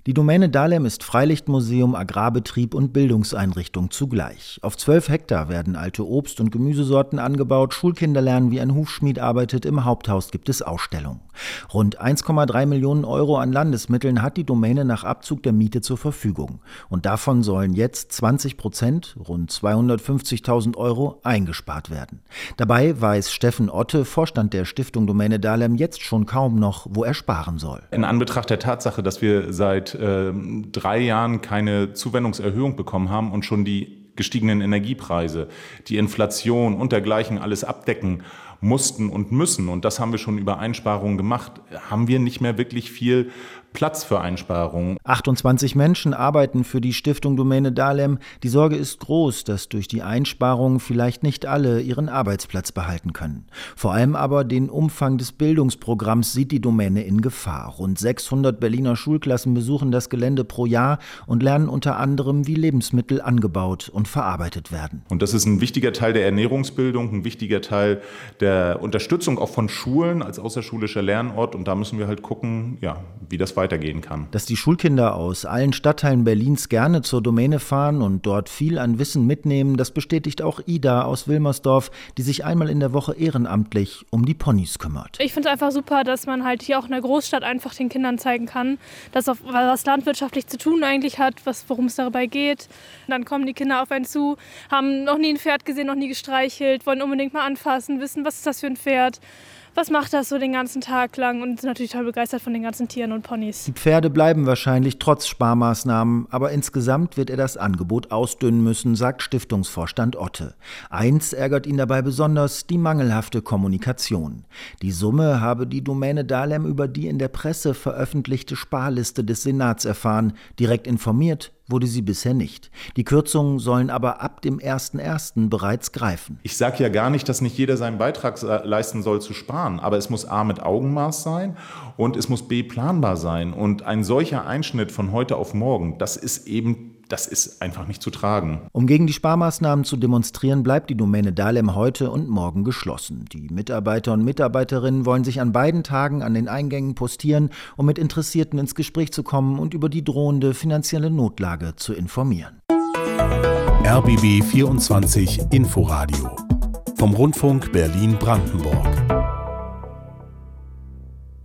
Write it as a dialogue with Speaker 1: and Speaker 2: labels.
Speaker 1: Die Domäne Dahlem ist Freilichtmuseum, Agrarbetrieb und Bildungseinrichtung zugleich. Auf 12 Hektar werden alte Obst- und Gemüsesorten angebaut, Schulkinder lernen, wie ein Hufschmied arbeitet, im Haupthaus gibt es Ausstellungen. Rund 1,3 Millionen Euro an Landesmitteln hat die Domäne nach Abzug der Miete zur Verfügung. Und davon sollen jetzt 20%, rund 250.000 Euro, eingespart werden. Dabei weiß Steffen Otte, Vorstand der Stiftung Domäne Dahlem, jetzt schon kaum noch, wo er sparen soll.
Speaker 2: In Anbetracht der Tatsache, dass wir seit 3 Jahren keine Zuwendungserhöhung bekommen haben und schon die gestiegenen Energiepreise, die Inflation und dergleichen alles abdecken mussten und müssen, und das haben wir schon über Einsparungen gemacht, haben wir nicht mehr wirklich viel Platz für Einsparungen.
Speaker 1: 28 Menschen arbeiten für die Stiftung Domäne Dahlem. Die Sorge ist groß, dass durch die Einsparungen vielleicht nicht alle ihren Arbeitsplatz behalten können. Vor allem aber den Umfang des Bildungsprogramms sieht die Domäne in Gefahr. Rund 600 Berliner Schulklassen besuchen das Gelände pro Jahr und lernen unter anderem, wie Lebensmittel angebaut und verarbeitet werden.
Speaker 2: Und das ist ein wichtiger Teil der Ernährungsbildung, ein wichtiger Teil der Unterstützung auch von Schulen als außerschulischer Lernort. Und da müssen wir halt gucken, wie das weitergehen kann.
Speaker 1: Dass die Schulkinder aus allen Stadtteilen Berlins gerne zur Domäne fahren und dort viel an Wissen mitnehmen, das bestätigt auch Ida aus Wilmersdorf, die sich einmal in der Woche ehrenamtlich um die Ponys kümmert.
Speaker 3: Ich finde es einfach super, dass man halt hier auch in der Großstadt einfach den Kindern zeigen kann, dass auch was landwirtschaftlich zu tun eigentlich hat, worum es dabei geht. Dann kommen die Kinder auf einen zu, haben noch nie ein Pferd gesehen, noch nie gestreichelt, wollen unbedingt mal anfassen, wissen, was ist das für ein Pferd. Was macht das so den ganzen Tag lang, und sind natürlich total begeistert von den ganzen Tieren und Ponys.
Speaker 1: Die Pferde bleiben wahrscheinlich trotz Sparmaßnahmen, aber insgesamt wird er das Angebot ausdünnen müssen, sagt Stiftungsvorstand Otte. Eins ärgert ihn dabei besonders: die mangelhafte Kommunikation. Die Summe habe die Domäne Dahlem über die in der Presse veröffentlichte Sparliste des Senats erfahren. Direkt informiert wurde sie bisher nicht. Die Kürzungen sollen aber ab dem 1.1. bereits greifen.
Speaker 2: Ich sage ja gar nicht, dass nicht jeder seinen Beitrag leisten soll zu sparen, aber es muss A mit Augenmaß sein und es muss B planbar sein. Und ein solcher Einschnitt von heute auf morgen, das ist einfach nicht zu tragen.
Speaker 1: Um gegen die Sparmaßnahmen zu demonstrieren, bleibt die Domäne Dahlem heute und morgen geschlossen. Die Mitarbeiter und Mitarbeiterinnen wollen sich an beiden Tagen an den Eingängen postieren, um mit Interessierten ins Gespräch zu kommen und über die drohende finanzielle Notlage zu informieren.
Speaker 4: RBB 24 Inforadio vom Rundfunk Berlin-Brandenburg.